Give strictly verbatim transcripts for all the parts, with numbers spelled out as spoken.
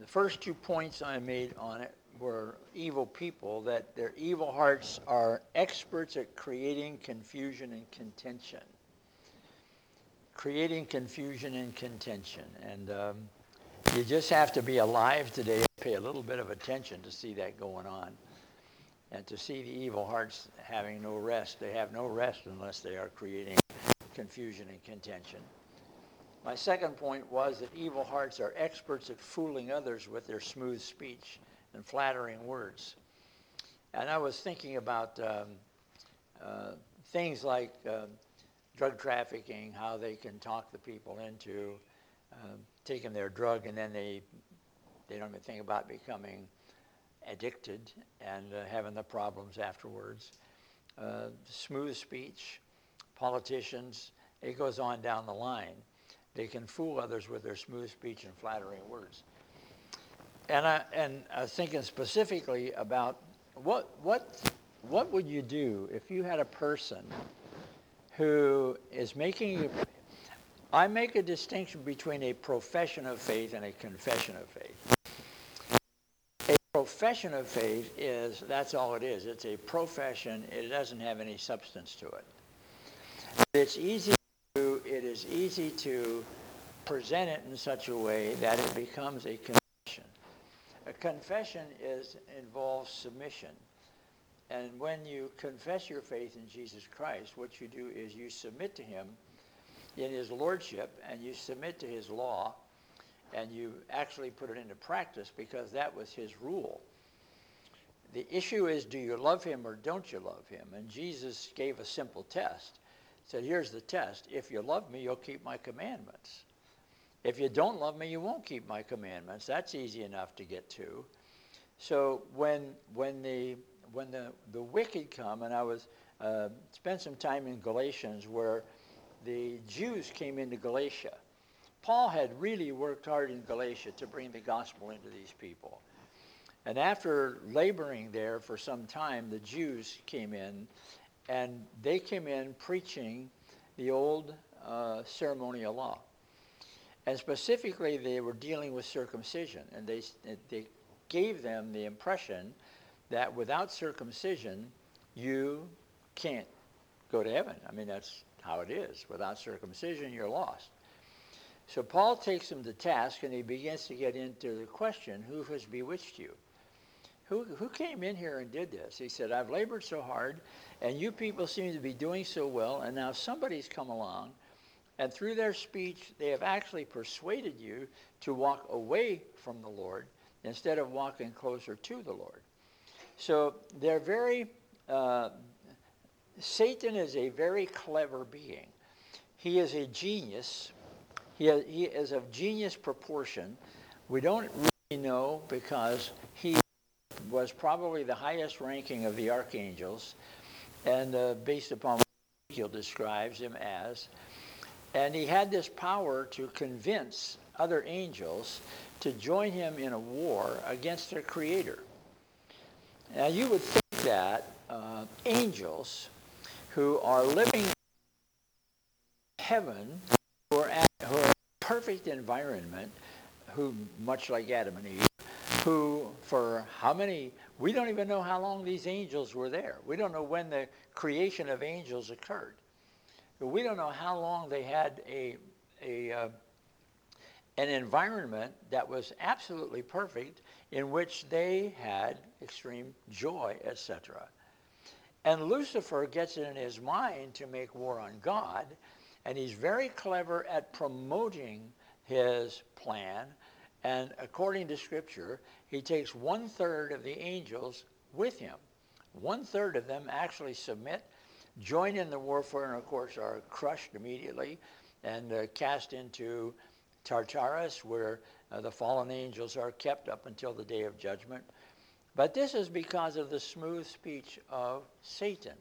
the first two points I made on it were evil people, that their evil hearts are experts at creating confusion and contention. Creating confusion and contention. And um, you just have to be alive today and pay a little bit of attention to see that going on. And to see the evil hearts having no rest. They have no rest unless they are creating confusion and contention. My second point was that evil hearts are experts at fooling others with their smooth speech and flattering words. And I was thinking about um, uh, things like uh, drug trafficking, how they can talk the people into uh, taking their drug, and then they they don't even think about becoming addicted and uh, having the problems afterwards. Uh, smooth speech, politicians, it goes on down the line. They can fool others with their smooth speech and flattering words. And I and I was thinking specifically about what what what would you do if you had a person who is making a, I make a distinction between a profession of faith and a confession of faith. A profession of faith is, that's all it is. It's a profession. It doesn't have any substance to it. It's easy to, it is easy to present it in such a way that it becomes a confession. A confession is involves submission. And when you confess your faith in Jesus Christ, what you do is you submit to him in his lordship, and you submit to his law, and you actually put it into practice because that was his rule. The issue is, do you love him or don't you love him? And Jesus gave a simple test. He said, here's the test. If you love me, you'll keep my commandments. If you don't love me, you won't keep my commandments. That's easy enough to get to. So when when the when the, the wicked come, and I was uh, spent some time in Galatians where the Jews came into Galatia. Paul had really worked hard in Galatia to bring the gospel into these people. And after laboring there for some time, the Jews came in, and they came in preaching the old uh, ceremonial law. And specifically, they were dealing with circumcision, and they they gave them the impression that without circumcision, you can't go to heaven. I mean, that's how it is. Without circumcision, you're lost. So Paul takes them to task, and he begins to get into the question, who has bewitched you? Who, who came in here and did this? He said, I've labored so hard, and you people seem to be doing so well, and now somebody's come along, and through their speech, they have actually persuaded you to walk away from the Lord instead of walking closer to the Lord. So they're very, uh, Satan is a very clever being. He is a genius. He, he is of genius proportion. We don't really know because he was probably the highest ranking of the archangels, and uh, based upon what Ezekiel describes him as. And he had this power to convince other angels to join him in a war against their creator. Now you would think that uh, angels who are living in heaven, who are, at, who are in a perfect environment, who, much like Adam and Eve, who for how many, we don't even know how long these angels were there. We don't know when the creation of angels occurred. We don't know how long they had a, a uh, an environment that was absolutely perfect, in which they had extreme joy, et cetera. And Lucifer gets it in his mind to make war on God, and he's very clever at promoting his plan. And according to Scripture, he takes one-third of the angels with him. One-third of them actually submit, join in the warfare, and of course are crushed immediately and uh, cast into Tartarus, where uh, the fallen angels are kept up until the day of judgment. But this is because of the smooth speech of Satan.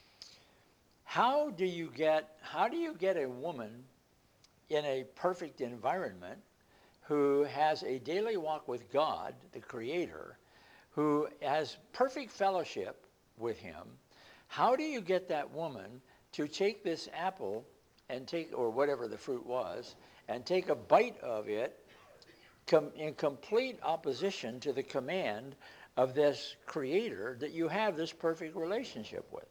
How do you get, how do you get a woman in a perfect environment who has a daily walk with God, the Creator, who has perfect fellowship with him? How do you get that woman to take this apple and take, or whatever the fruit was, and take a bite of it com- in complete opposition to the command of this creator that you have this perfect relationship with.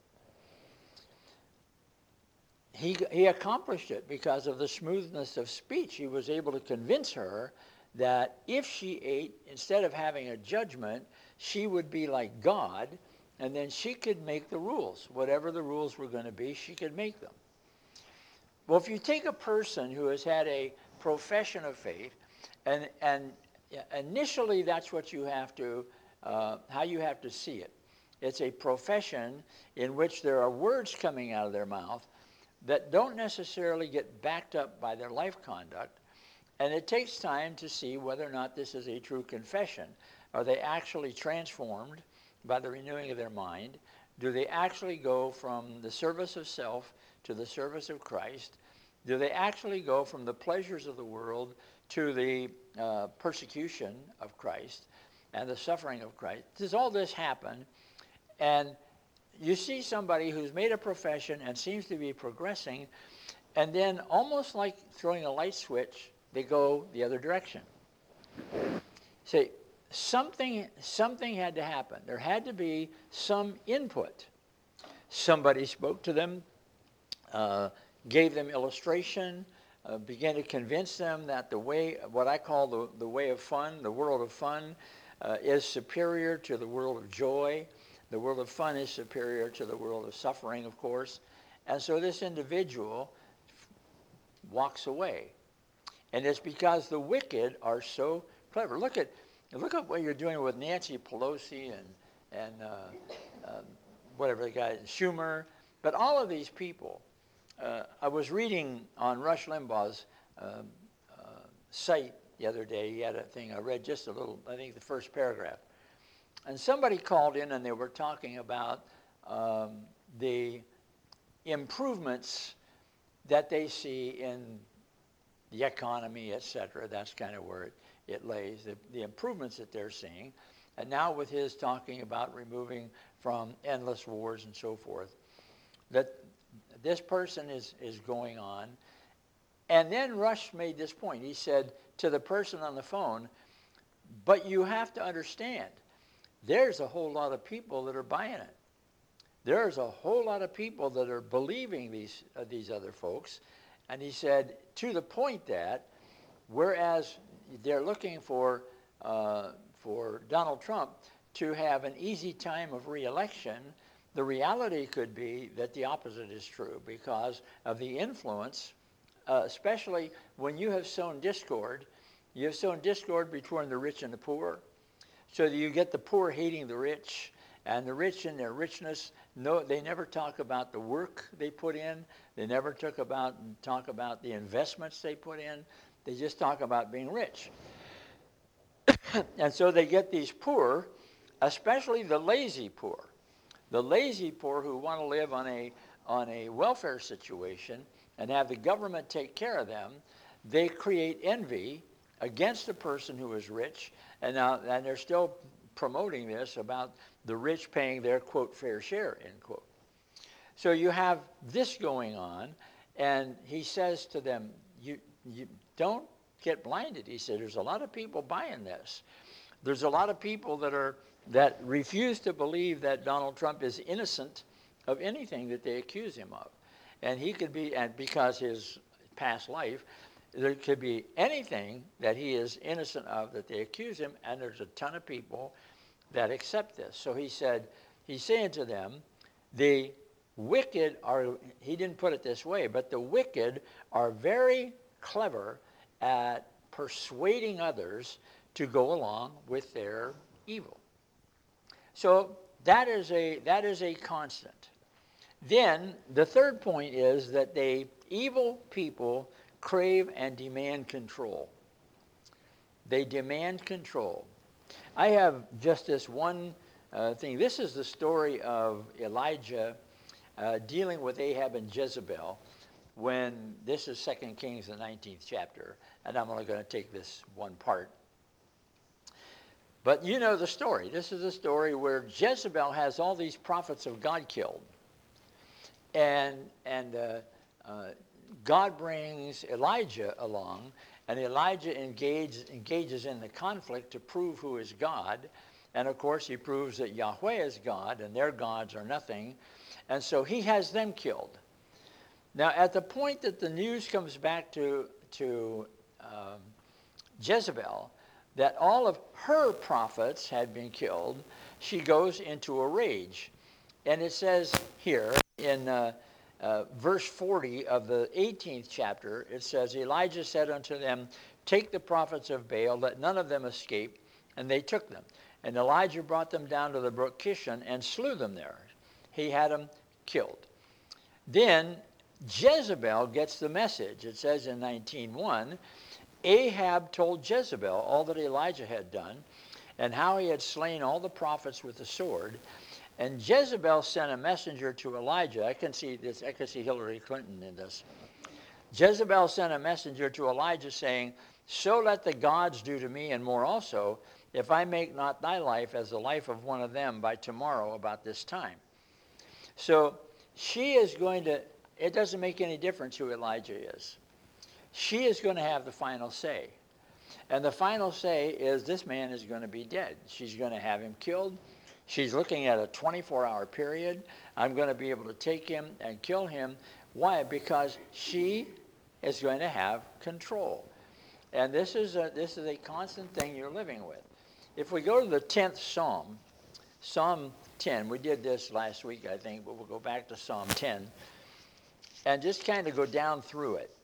He, he accomplished it because of the smoothness of speech. He was able to convince her that if she ate, instead of having a judgment, she would be like God, and then she could make the rules. Whatever the rules were going to be, she could make them. Well, if you take a person who has had a profession of faith, and, and initially that's what you have to, uh, how you have to see it. It's a profession in which there are words coming out of their mouth that don't necessarily get backed up by their life conduct. And it takes time to see whether or not this is a true confession. Are they actually transformed by the renewing of their mind? Do they actually go from the service of self to the service of Christ? Do they actually go from the pleasures of the world to the uh, persecution of Christ and the suffering of Christ? Does all this happen? And you see somebody who's made a profession and seems to be progressing, and then almost like throwing a light switch, they go the other direction. See, something, something had to happen. There had to be some input. Somebody spoke to them, uh, gave them illustration, uh, began to convince them that the way, what I call the, the way of fun, the world of fun, uh, is superior to the world of joy. The world of fun is superior to the world of suffering, of course. And so this individual walks away. And it's because the wicked are so clever. Look at, look at what you're doing with Nancy Pelosi and, and uh, uh, whatever the guy, Schumer. But all of these people, uh, I was reading on Rush Limbaugh's uh, uh, site the other day. He had a thing, I read just a little, I think the first paragraph. And somebody called in and they were talking about um, the improvements that they see in the economy, et cetera. That's kind of where it, it lays, the, the improvements that they're seeing. And now with his talking about removing from endless wars and so forth, that this person is, is going on. And then Rush made this point. He said to the person on the phone, but you have to understand, there's a whole lot of people that are buying it. There's a whole lot of people that are believing these, uh, these other folks. And he said, to the point that, whereas they're looking for, uh, for Donald Trump to have an easy time of re-election, the reality could be that the opposite is true because of the influence, uh, especially when you have sown discord. You have sown discord between the rich and the poor. So that you get the poor hating the rich, and the rich in their richness, no, they never talk about the work they put in. They never talk about, talk about the investments they put in. They just talk about being rich. And so they get these poor, especially the lazy poor. The lazy poor who want to live on a, on a welfare situation and have the government take care of them, they create envy against the person who is rich. And now, and they're still promoting this about the rich paying their, quote, fair share, end quote. So you have this going on, and he says to them, you, you don't get blinded. He said, there's a lot of people buying this. There's a lot of people that are, that refuse to believe that Donald Trump is innocent of anything that they accuse him of. And he could be, and because his past life, there could be anything that he is innocent of that they accuse him, and there's a ton of people that accept this. So he said, he's saying to them, the wicked are, he didn't put it this way, but the wicked are very clever at persuading others to go along with their evil. So that is a, that is a constant. Then the third point is that they, evil people crave and demand control. They demand control. I have just this one uh, thing. This is the story of Elijah uh, dealing with Ahab and Jezebel when, this is Second Kings, the nineteenth chapter, and I'm only going to take this one part. But you know the story. This is a story where Jezebel has all these prophets of God killed. And, and uh, uh, God brings Elijah along, and Elijah engage, engages in the conflict to prove who is God. And of course, he proves that Yahweh is God, and their gods are nothing. And so he has them killed. Now, at the point that the news comes back to, to um, Jezebel, that all of her prophets had been killed, she goes into a rage. And it says here in uh, uh, verse forty of the eighteenth chapter, it says, Elijah said unto them, take the prophets of Baal, let none of them escape. And they took them. And Elijah brought them down to the brook Kishon and slew them there. He had them killed. Then Jezebel gets the message. It says in nineteen one, Ahab told Jezebel all that Elijah had done and how he had slain all the prophets with the sword. And Jezebel sent a messenger to Elijah. I can see this. I can see Hillary Clinton in this. Jezebel sent a messenger to Elijah saying, so let the gods do to me and more also, if I make not thy life as the life of one of them by tomorrow about this time. So she is going to, it doesn't make any difference who Elijah is. She is going to have the final say. And the final say is this man is going to be dead. She's going to have him killed. She's looking at a twenty-four hour period. I'm going to be able to take him and kill him. Why? Because she is going to have control. And this is a, this is a constant thing you're living with. If we go to the tenth Psalm, Psalm ten, we did this last week, I think, but we'll go back to Psalm ten and just kind of go down through it.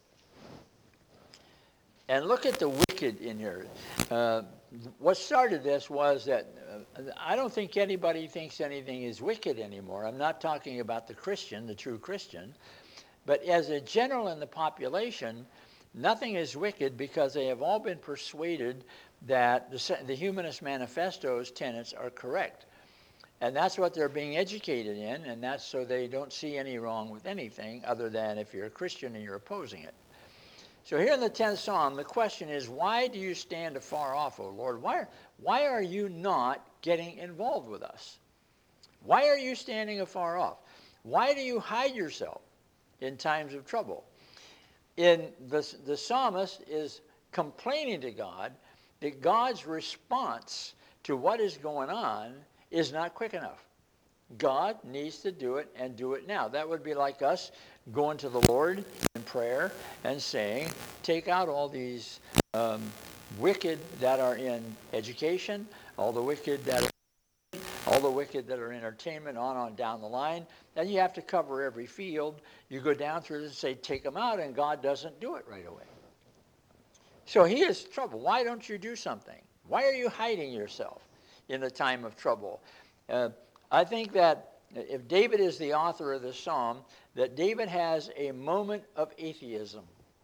And look at the wicked in here. Uh, what started this was that uh, I don't think anybody thinks anything is wicked anymore. I'm not talking about the Christian, the true Christian. But as a general in the population, nothing is wicked because they have all been persuaded that the, the Humanist Manifesto's tenets are correct. And that's what they're being educated in, and that's so they don't see any wrong with anything other than if you're a Christian and you're opposing it. So here in the tenth Psalm, the question is, why do you stand afar off, O Lord? Why, why are you not getting involved with us? Why are you standing afar off? Why do you hide yourself in times of trouble? In the, the psalmist is complaining to God that God's response to what is going on is not quick enough. God needs to do it and do it now. That would be like us going to the Lord in prayer and saying, take out all these um, wicked that are in education, all the wicked that are, all the wicked that are in entertainment, on on down the line. Then you have to cover every field. You go down through and say, take them out, and God doesn't do it right away. So he is trouble. Why don't you do something? Why are you hiding yourself in the time of trouble? Uh, I think that if David is the author of the psalm, that David has a moment of atheism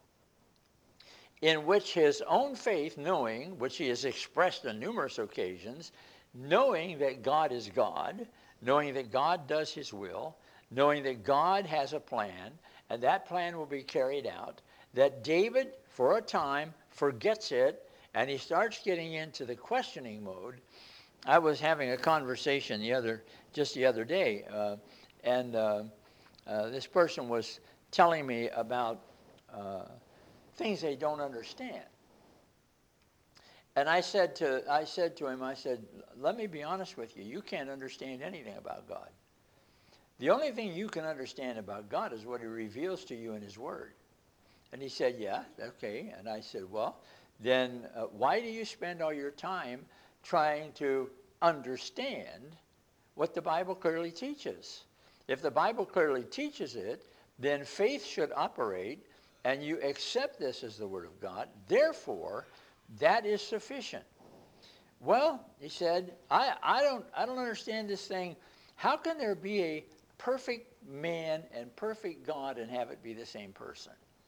in which his own faith, knowing, which he has expressed on numerous occasions, knowing that God is God, knowing that God does his will, knowing that God has a plan, and that plan will be carried out, that David, for a time, forgets it, and he starts getting into the questioning mode. I was having a conversation the other, just the other day, uh, and uh, uh, this person was telling me about uh, things they don't understand. And I said to, I said to him, I said, let me be honest with you. You can't understand anything about God. The only thing you can understand about God is what he reveals to you in his word. And he said, yeah, okay. And I said, well, then uh, why do you spend all your time trying to understand what the Bible clearly teaches? If the Bible clearly teaches it, then faith should operate, and you accept this as the word of God. Therefore, that is sufficient. Well, he said, I, I don't I don't understand this thing. How can there be a perfect man and perfect God and have it be the same person?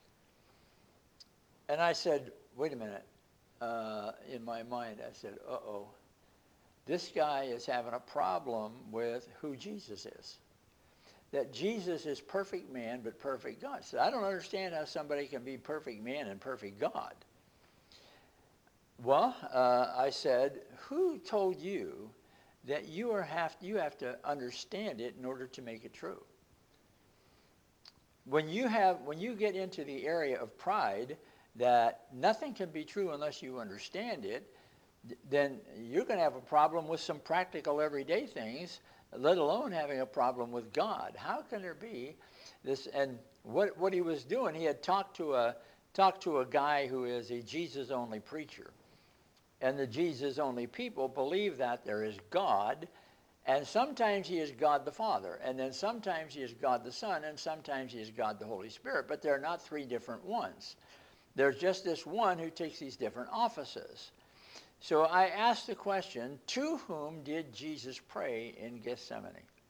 And I said, wait a minute. Uh, in my mind, I said, uh-oh. This guy is having a problem with who Jesus is. That Jesus is perfect man, but perfect God. So I don't understand how somebody can be perfect man and perfect God. Well, uh, I said, who told you that you, are have, you have to understand it in order to make it true? when you have, when you get into the area of pride, that nothing can be true unless you understand it, then you're going to have a problem with some practical everyday things, let alone having a problem with God. How can there be this? And what what he was doing, he had talked to a talked to a guy who is a Jesus-only preacher. And the Jesus-only people believe that there is God, and sometimes he is God the Father, and then sometimes he is God the Son, and sometimes he is God the Holy Spirit, but they're not three different ones. There's just this one who takes these different offices. So I asked the question, to whom did Jesus pray in Gethsemane?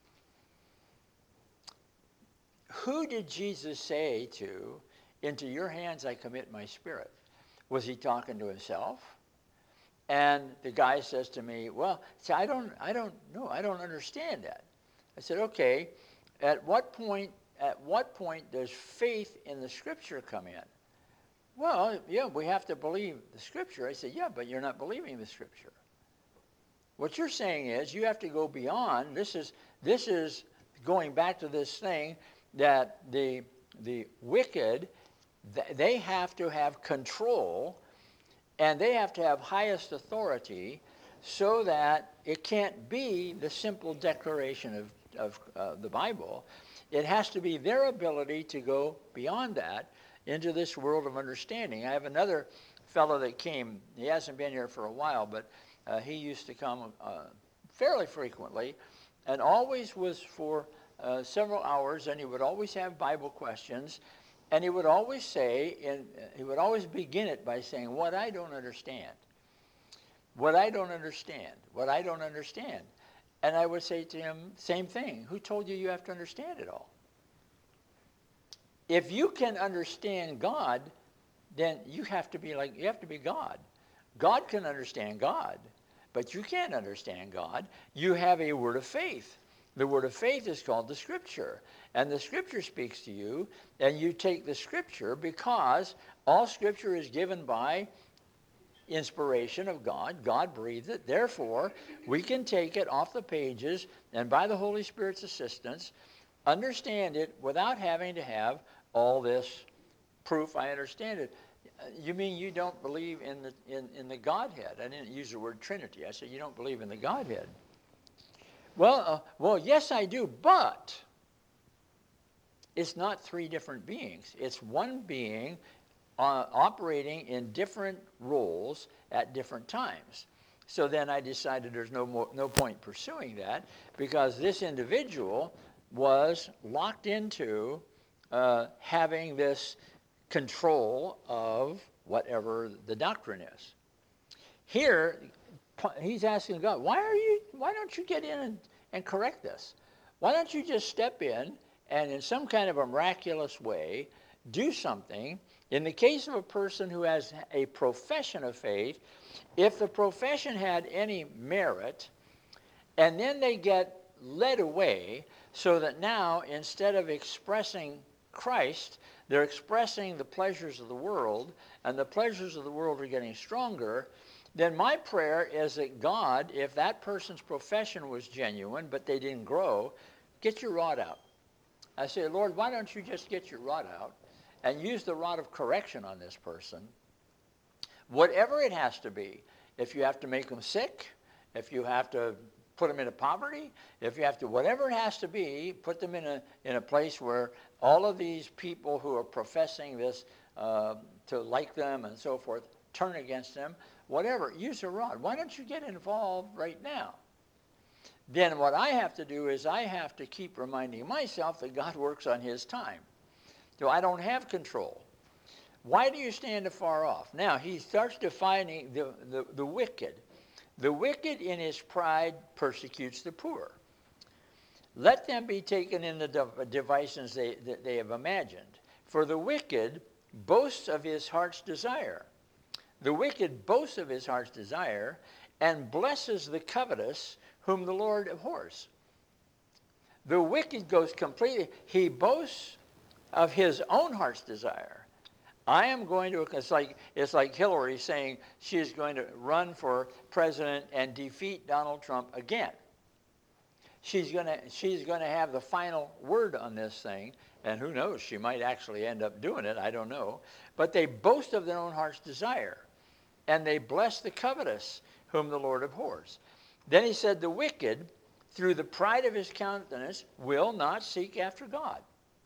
Who did Jesus say to, into your hands I commit my spirit? Was he talking to himself? And the guy says to me, well, see, I don't, I don't know, I don't understand that. I said, okay, at what point, at what point does faith in the Scripture come in? Well, yeah, we have to believe the Scripture. I said, yeah, but you're not believing the Scripture. What you're saying is you have to go beyond. This is this is going back to this thing that the the wicked, they have to have control, and they have to have highest authority, so that it can't be the simple declaration of of uh, the Bible. It has to be their ability to go beyond that into this world of understanding. I have another fellow that came. He hasn't been here for a while, but uh, he used to come uh, fairly frequently, and always was for uh, several hours, and he would always have Bible questions, and he would always say, and he would always begin it by saying, what I don't understand, what I don't understand, what I don't understand. And I would say to him, same thing, who told you you have to understand it all? If you can understand God, then you have to be like, you have to be God. God can understand God, but you can't understand God. You have a word of faith. The word of faith is called the Scripture. And the Scripture speaks to you, and you take the Scripture because all Scripture is given by inspiration of God. God breathed it. Therefore, we can take it off the pages and by the Holy Spirit's assistance, understand it without having to have all this proof. I understand it. You mean you don't believe in the in, in the Godhead? I didn't use the word Trinity. I said you don't believe in the Godhead. Well, uh, well, yes, I do, but it's not three different beings. It's one being uh, operating in different roles at different times. So then I decided there's no more, no point pursuing that, because this individual was locked into uh, having this control of whatever the doctrine is. Here, he's asking God, why are you? Why don't you get in and, and correct this? Why don't you just step in and in some kind of a miraculous way do something? In the case of a person who has a profession of faith, if the profession had any merit, and then they get led away so that now instead of expressing Christ, they're expressing the pleasures of the world, and the pleasures of the world are getting stronger, then my prayer is that God, if that person's profession was genuine, but they didn't grow, get your rod out. I say, Lord, why don't you just get your rod out and use the rod of correction on this person, whatever it has to be. If you have to make them sick, if you have to put them into poverty, if you have to, whatever it has to be, put them in a in a place where all of these people who are professing this uh, to like them and so forth turn against them, whatever, use a rod. Why don't you get involved right now? Then what I have to do is I have to keep reminding myself that God works on his time. So I don't have control. Why do you stand afar off? Now he starts defining the, the, the wicked. The wicked in his pride persecutes the poor. Let them be taken in the de- devices they, that they have imagined. For the wicked boasts of his heart's desire. The wicked boasts of his heart's desire and blesses the covetous whom the Lord abhors. The wicked goes completely, he boasts of his own heart's desire. I am going to, it's like, it's like Hillary saying she is going to run for president and defeat Donald Trump again. she's going to she's going to have the final word on this thing. And who knows, she might actually end up doing it. I don't know. But they boast of their own heart's desire. And they bless the covetous, whom the Lord abhors. Then he said, the wicked, through the pride of his countenance, will not seek after God.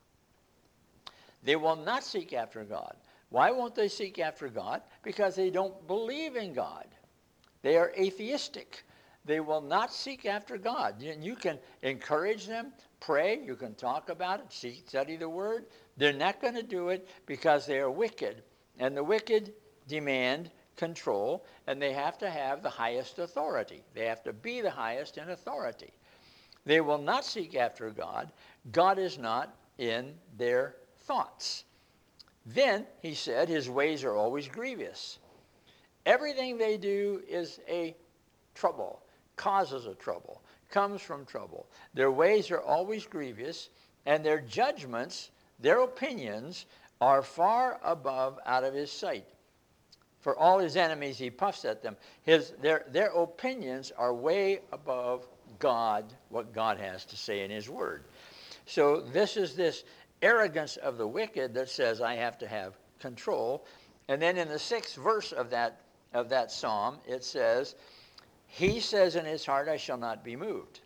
They will not seek after God. Why won't they seek after God? Because they don't believe in God. They are atheistic. They will not seek after God. You, you can encourage them, pray, you can talk about it, seek, study the word. They're not going to do it because they are wicked. And the wicked demand control, and they have to have the highest authority. They have to be the highest in authority. They will not seek after God. God is not in their thoughts. Then, he said, his ways are always grievous. Everything they do is a trouble, causes a trouble, comes from trouble. Their ways are always grievous, and their judgments, their opinions, are far above out of his sight. For all his enemies he puffs at them. His, their, their opinions are way above God, what God has to say in his word. So this is this arrogance of the wicked that says, I have to have control. And then in the sixth verse of that, of that psalm, it says, he says in his heart, I shall not be moved.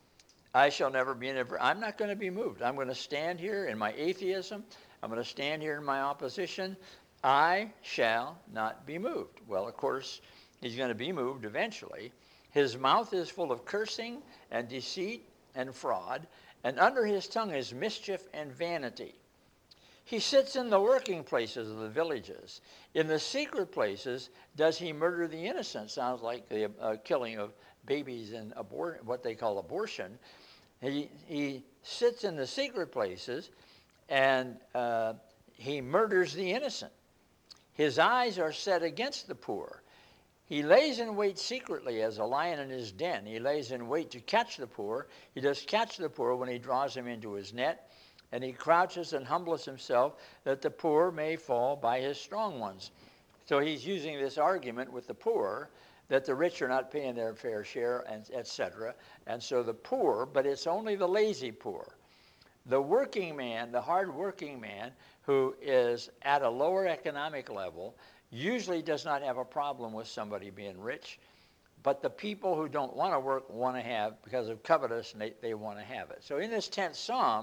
I shall never be in a, I'm not going to be moved. I'm going to stand here in my atheism. I'm going to stand here in my opposition. I shall not be moved. Well, of course, he's going to be moved eventually. His mouth is full of cursing and deceit and fraud, and under his tongue is mischief and vanity. He sits in the working places of the villages. In the secret places does he murder the innocent. Sounds like the uh, killing of babies and abor- what they call abortion. He, he sits in the secret places, and uh, he murders the innocent. His eyes are set against the poor. He lays in wait secretly as a lion in his den. He lays in wait to catch the poor. He does catch the poor when he draws him into his net. And he crouches and humbles himself that the poor may fall by his strong ones. So he's using this argument with the poor that the rich are not paying their fair share, and et cetera. And so the poor, but it's only the lazy poor. The working man, the hard-working man, who is at a lower economic level, usually does not have a problem with somebody being rich. But the people who don't want to work want to have, because of covetous, they, they want to have it. So in this tenth psalm,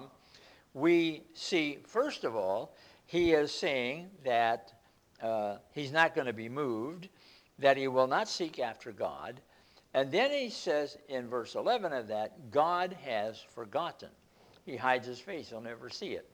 we see, first of all, he is saying that uh, he's not going to be moved, that he will not seek after God. And then he says in verse eleven of that, God has forgotten. He hides his face. He'll never see it.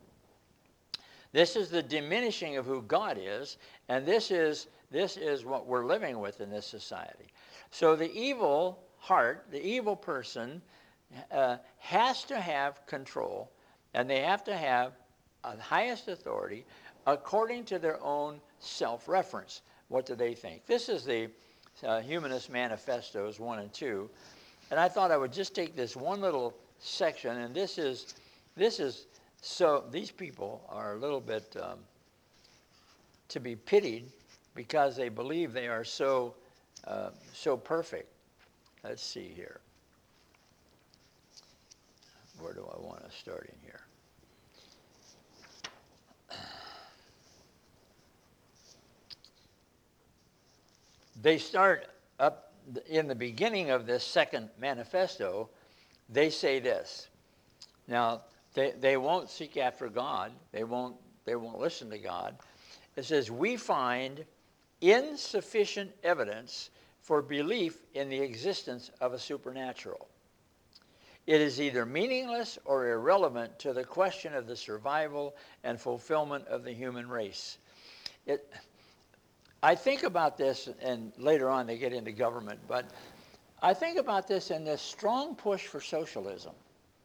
This is the diminishing of who God is, and this is, this is what we're living with in this society. So the evil heart, the evil person, uh, has to have control, and they have to have the highest authority according to their own self-reference. What do they think? This is the uh, Humanist Manifestos one and two, and I thought I would just take this one little section, and this is, this is so these people are a little bit um, to be pitied because they believe they are so, uh, so perfect. Let's see here. Where do I want to start in here? They start up in the beginning of this second manifesto. They say this. Now, they, they won't seek after God. They won't, they won't listen to God. It says, we find insufficient evidence for belief in the existence of a supernatural. It is either meaningless or irrelevant to the question of the survival and fulfillment of the human race. It, I think about this, and later on they get into government, but I think about this in this strong push for socialism.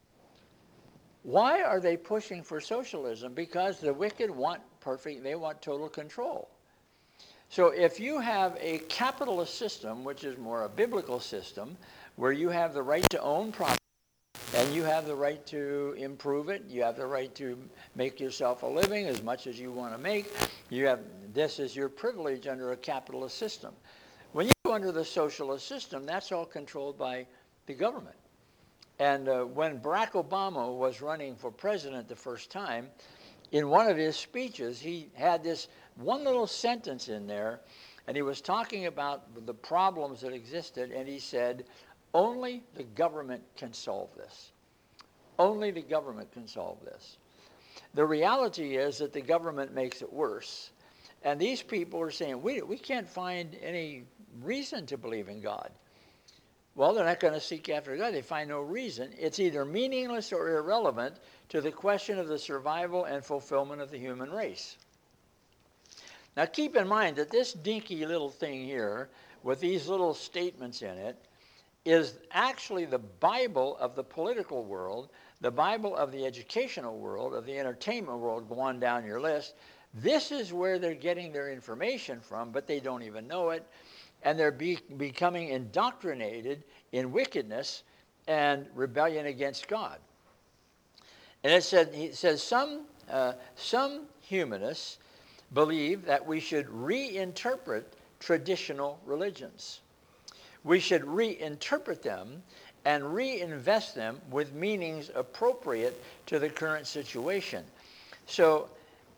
Why are they pushing for socialism? Because the wicked want perfect, they want total control. So if you have a capitalist system, which is more a biblical system, where you have the right to own property, and you have the right to improve it, you have the right to make yourself a living as much as you want to make, you have, this is your privilege under a capitalist system. When you go under the socialist system, that's all controlled by the government. And uh, when Barack Obama was running for president the first time, in one of his speeches, he had this one little sentence in there, and he was talking about the problems that existed, and he said, only the government can solve this. Only the government can solve this. The reality is that the government makes it worse. And these people are saying, we, we can't find any reason to believe in God. Well, they're not going to seek after God. They find no reason. It's either meaningless or irrelevant to the question of the survival and fulfillment of the human race. Now, keep in mind that this dinky little thing here, with these little statements in it, is actually the Bible of the political world, the Bible of the educational world, of the entertainment world. Go on down your list. This is where they're getting their information from, but they don't even know it. And they're be becoming indoctrinated in wickedness and rebellion against God. And it said, he says, some, uh, some humanists believe that we should reinterpret traditional religions. We should reinterpret them and reinvest them with meanings appropriate to the current situation. So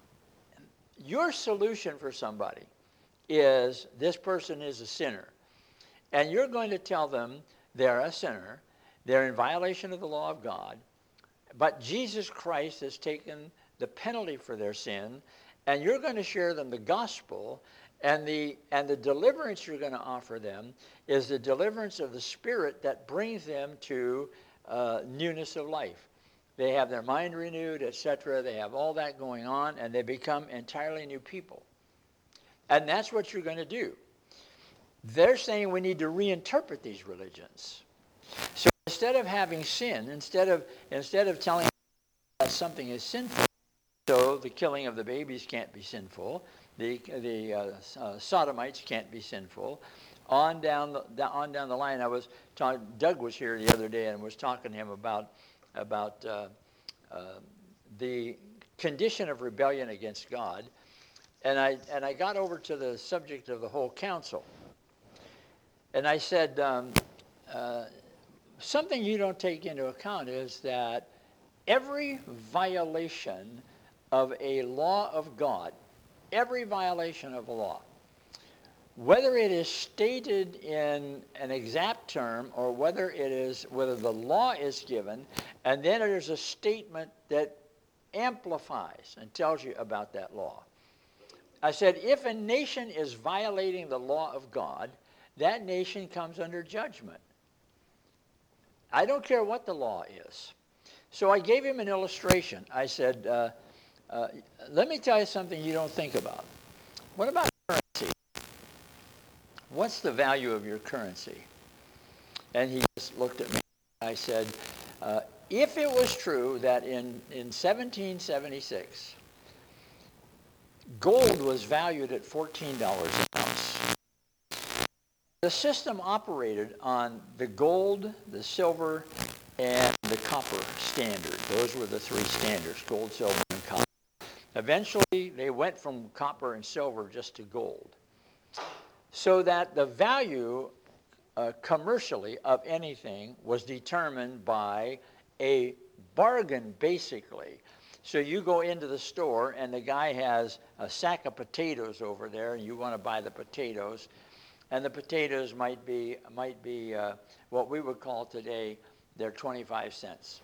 your solution for somebody is this person is a sinner. And you're going to tell them they're a sinner, they're in violation of the law of God, but Jesus Christ has taken the penalty for their sin, and you're going to share them the gospel, and the, and the deliverance you're going to offer them is the deliverance of the Spirit that brings them to uh, newness of life. They have their mind renewed, et cetera. They have all that going on, and they become entirely new people. And that's what you're going to do. They're saying we need to reinterpret these religions. So instead of having sin, instead of, instead of telling that something is sinful, so the killing of the babies can't be sinful, the, the uh, uh, sodomites can't be sinful, on down the, on down the line. I was talking, Doug was here the other day and was talking to him about, about uh, uh, the condition of rebellion against God. And I, and I got over to the subject of the whole council. And I said, um, uh, something you don't take into account is that every violation of a law of God, every violation of a law, whether it is stated in an exact term or whether it is, whether the law is given, and then there's a statement that amplifies and tells you about that law. I said, if a nation is violating the law of God, that nation comes under judgment. I don't care what the law is. So I gave him an illustration. I said, uh, uh, let me tell you something you don't think about. What about currency? What's the value of your currency? And he just looked at me. I said, uh, if it was true that in, in seventeen seventy-six, gold was valued at fourteen dollars an ounce. The system operated on the gold, the silver, and the copper standard. Those were the three standards, gold, silver, and copper. Eventually, they went from copper and silver just to gold. So that the value uh, commercially of anything was determined by a bargain, basically. So you go into the store and the guy has a sack of potatoes over there and you want to buy the potatoes. And the potatoes might be, might be uh, what we would call today, they're twenty-five cents.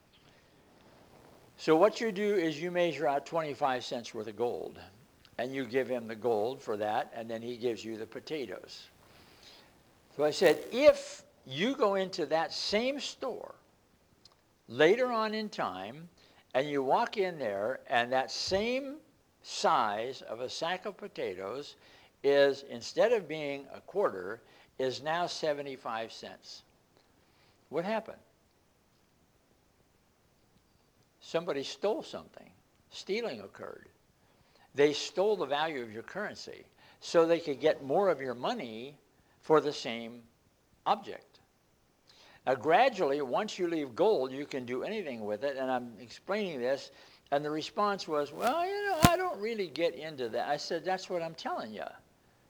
So what you do is you measure out twenty-five cents worth of gold. And you give him the gold for that, and then he gives you the potatoes. So I said, if you go into that same store later on in time, and you walk in there, and that same size of a sack of potatoes is, instead of being a quarter, is now seventy-five cents. What happened? Somebody stole something. Stealing occurred. They stole the value of your currency so they could get more of your money for the same object. Now, gradually, once you leave gold, you can do anything with it, and I'm explaining this, and the response was, well, you know, I don't really get into that. I said, that's what I'm telling you.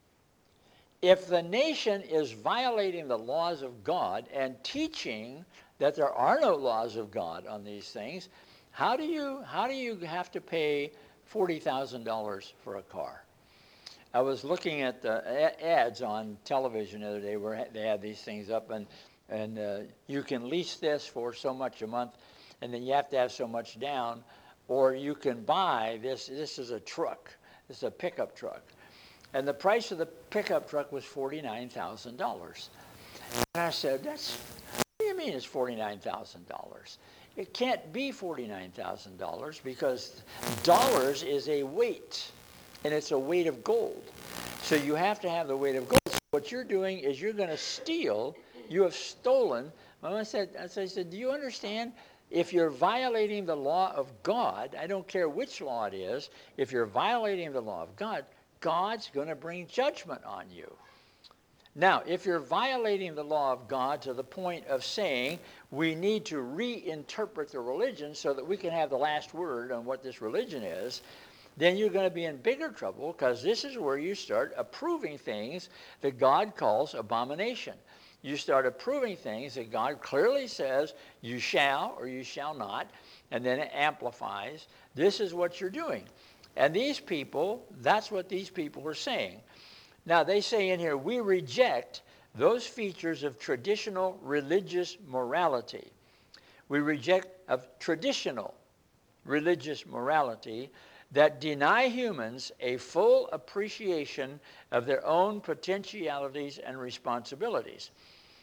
If the nation is violating the laws of God and teaching that there are no laws of God on these things, how do you, how do you have to pay forty thousand dollars for a car? I was looking at the ads on television the other day where they had these things up, and, and uh, you can lease this for so much a month, and then you have to have so much down, or you can buy this. This is a truck. This is a pickup truck. And the price of the pickup truck was forty-nine thousand dollars. And I said, that's, what do you mean it's forty-nine thousand dollars? It can't be forty-nine thousand dollars because dollars is a weight, and it's a weight of gold. So you have to have the weight of gold. So what you're doing is you're going to steal. You have stolen. I said, I said, do you understand? If you're violating the law of God, I don't care which law it is, if you're violating the law of God, God's going to bring judgment on you. Now, if you're violating the law of God to the point of saying we need to reinterpret the religion so that we can have the last word on what this religion is, then you're going to be in bigger trouble, because this is where you start approving things that God calls abomination. You start approving things that God clearly says you shall or you shall not, and then it amplifies. This is what you're doing. And these people, that's what these people are saying. Now, they say in here, we reject those features of traditional religious morality. We reject of traditional religious morality that deny humans a full appreciation of their own potentialities and responsibilities.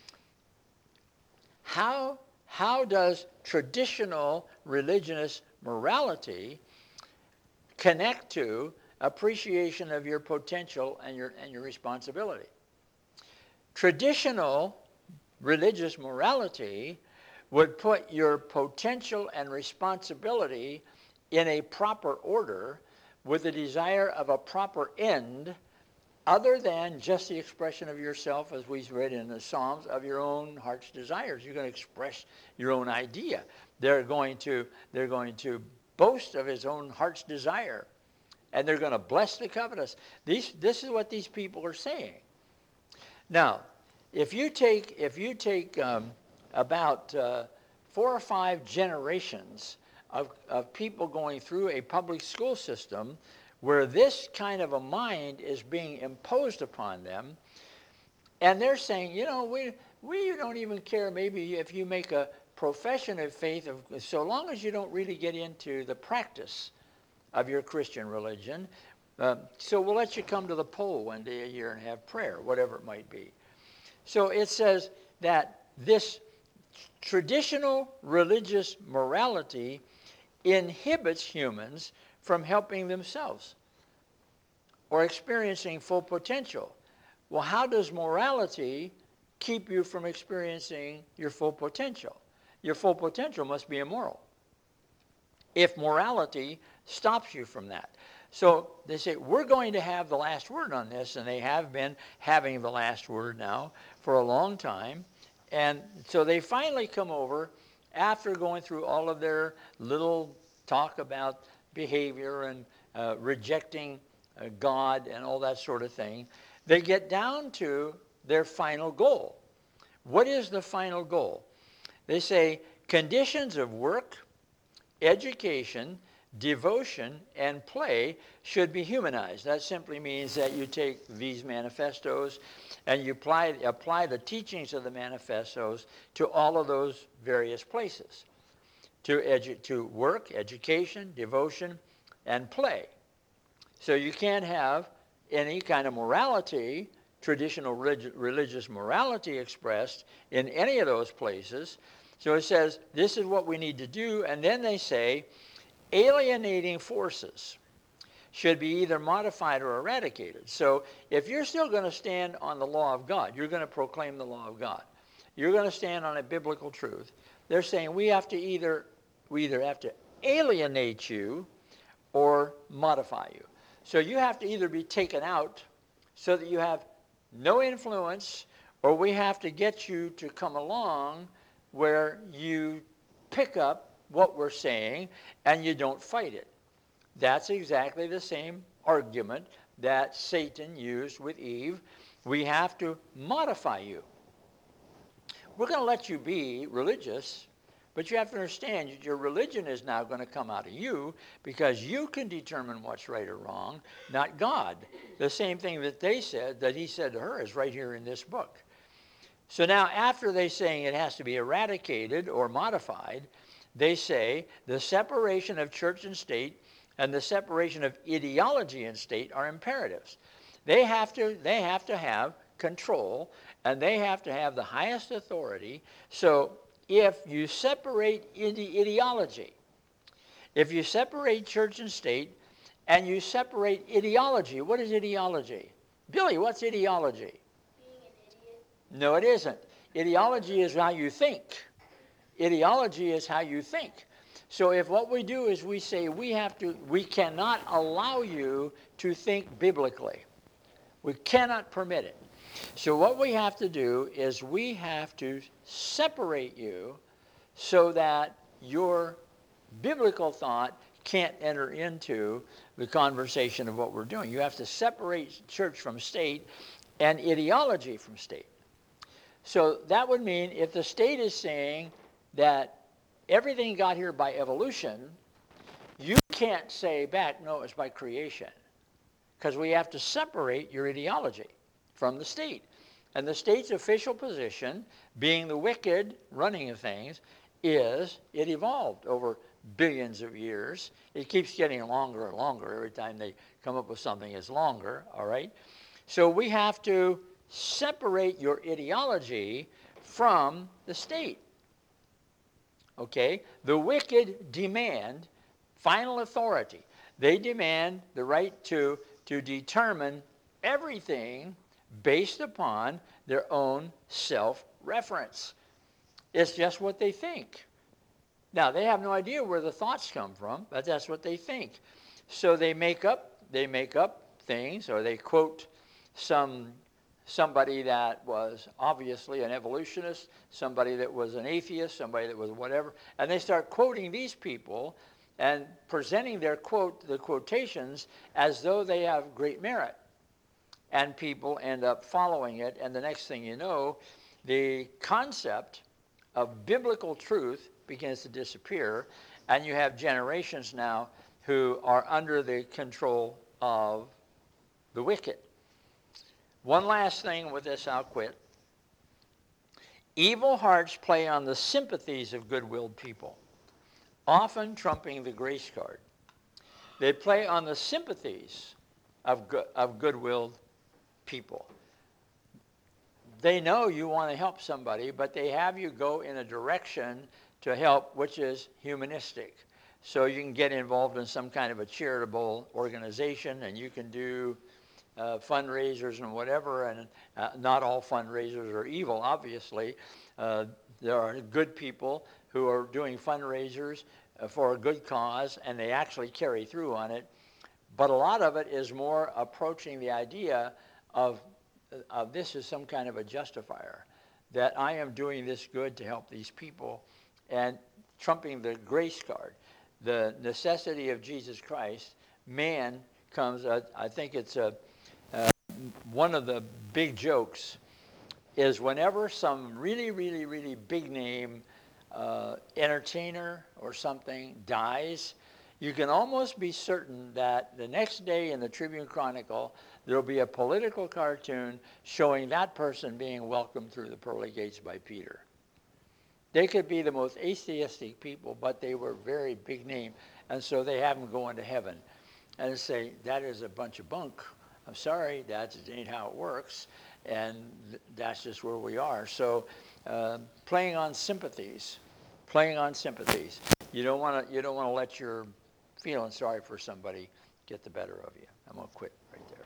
How, how does traditional religious morality connect to appreciation of your potential and your, and your responsibility? Traditional religious morality would put your potential and responsibility in a proper order with the desire of a proper end, other than just the expression of yourself, as we read in the Psalms, of your own heart's desires. You're going to express your own idea. They're going to, they're going to boast of his own heart's desire, and they're going to bless the covetous. These, this is what these people are saying. Now, if you take, if you take um, about uh, four or five generations of, of people going through a public school system where this kind of a mind is being imposed upon them, and they're saying, you know, we, we don't even care maybe if you make a profession of faith, of, so long as you don't really get into the practice of your Christian religion. Uh, so we'll let you come to the poll one day a year and have prayer, whatever it might be. So it says that this traditional religious morality inhibits humans from helping themselves or experiencing full potential. Well, how does morality keep you from experiencing your full potential? Your full potential must be immoral if morality stops you from that. So they say, we're going to have the last word on this, and they have been having the last word now for a long time. And so they finally come over, after going through all of their little talk about behavior and uh, rejecting uh, God and all that sort of thing, they get down to their final goal. What is the final goal? They say conditions of work, education, devotion, and play should be humanized. That simply means that you take these manifestos and you apply, apply the teachings of the manifestos to all of those various places. To, edu- to work, education, devotion, and play. So you can't have any kind of morality, traditional relig- religious morality expressed in any of those places. So it says, this is what we need to do, and then they say, alienating forces should be either modified or eradicated. So if you're still going to stand on the law of God, you're going to proclaim the law of God, you're going to stand on a biblical truth, they're saying we have to either, we either have to alienate you or modify you. So you have to either be taken out so that you have no influence, or we have to get you to come along where you pick up what we're saying and you don't fight it. That's exactly the same argument that Satan used with Eve. We have to modify you. we're going to let you be religious, but you have to understand that your religion is now going to come out of you because you can determine what's right or wrong, not God. The same thing that they said, that he said to her, is right here in this book. So now after they saying it has to be eradicated or modified, they say the separation of church and state and the separation of ideology and state are imperatives. They have to, they have to have control, and they have to have the highest authority. So if you separate ide- ideology, if you separate church and state, and you separate ideology, what is ideology? Billy, what's ideology? Being an idiot. No, it isn't. Ideology is how you think. Ideology is how you think. So if what we do is we say we have to, we cannot allow you to think biblically. We cannot permit it. So what we have to do is we have to separate you so that your biblical thought can't enter into the conversation of what we're doing. You have to separate church from state and ideology from state. So that would mean if the state is saying that everything got here by evolution, you can't say back, no, it's by creation. Because we have to separate your ideology from the state. And the state's official position, being the wicked running of things, is it evolved over billions of years. It keeps getting longer and longer. Every time they come up with something, it's longer, all right? So we have to separate your ideology from the state. Okay? The wicked demand final authority. They demand the right to, to determine everything based upon their own self-reference. It's just what they think. Now, they have no idea where the thoughts come from, but that's what they think. So they make up, they make up things, or they quote some somebody that was obviously an evolutionist, somebody that was an atheist, somebody that was whatever, and they start quoting these people and presenting their quote, the quotations, as though they have great merit. And people end up following it, and the next thing you know, the concept of biblical truth begins to disappear, and you have generations now who are under the control of the wicked. One last thing with this, I'll quit. Evil hearts play on the sympathies of good-willed people, often trumping the grace card. They play on the sympathies of, good, of good-willed people. They know you want to help somebody, but they have you go in a direction to help which is humanistic. So you can get involved in some kind of a charitable organization, and you can do uh, fundraisers and whatever, and uh, not all fundraisers are evil, obviously. Uh, there are good people who are doing fundraisers uh, for a good cause, and they actually carry through on it. But a lot of it is more approaching the idea of, of this is some kind of a justifier, that I am doing this good to help these people, and trumping the grace card. The necessity of Jesus Christ, man comes, uh, I think it's a, uh, one of the big jokes is whenever some really, really, really big name uh, entertainer or something dies, you can almost be certain that the next day in the Tribune Chronicle, there'll be a political cartoon showing that person being welcomed through the pearly gates by Peter. They could be the most atheistic people, but they were very big name, and so they have them going to heaven. And they say, that is a bunch of bunk. I'm sorry, that ain't how it works, and th- that's just where we are. So uh, playing on sympathies, playing on sympathies. You don't want to you don't want to let your feeling sorry for somebody get the better of you. I'm going to quit right there.